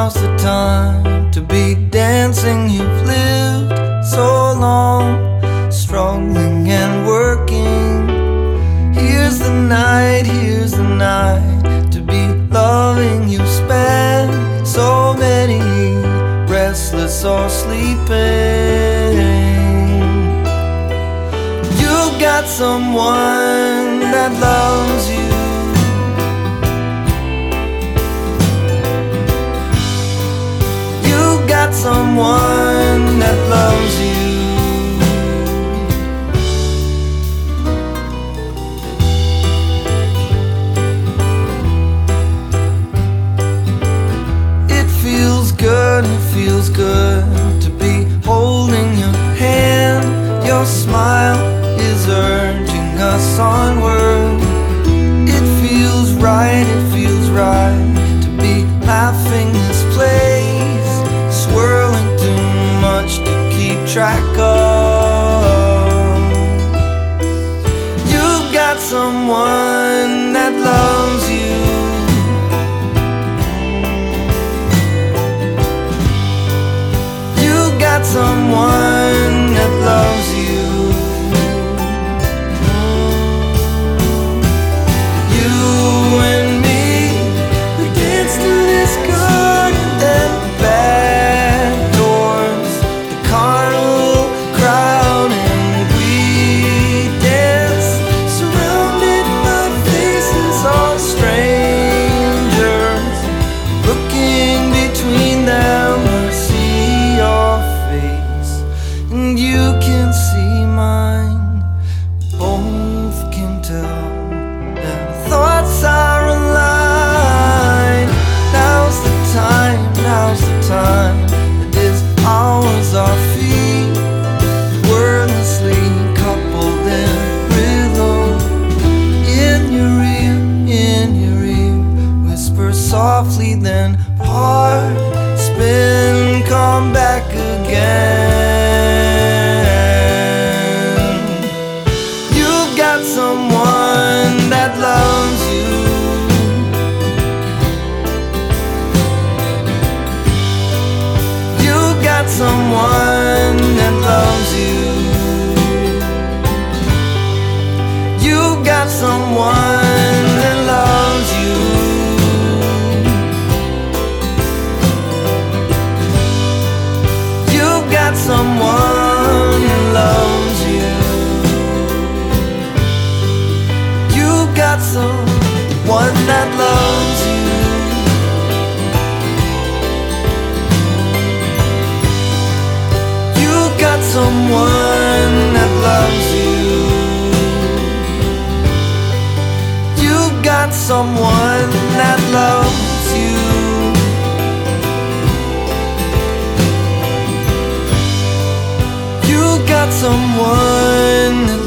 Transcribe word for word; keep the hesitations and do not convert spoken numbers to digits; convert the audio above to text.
now's the time to be dancing. You've lived so long, struggling and working. Here's the night, here's the night to be loving. You spent so many restless or sleeping. You've got someone that loves you. You've got someone that loves you. It feels good, it feels good to be holding your hand. Your smile is urging us onward. It feels right, it feels right to be laughing this place, swirling too much to keep track of. You've got someone that loves you. You've got someone that loves you. Now's the time, it is ours, our feet wordlessly coupled in rhythm. In your ear, in your ear, whisper softly, then part, spin, come back again. You've got someone that loves you. Someone that loves you. You've got someone that loves you. You've got someone that loves you. You've got someone that loves you. Got someone that loves you. You've got someone that loves you. You've got someone that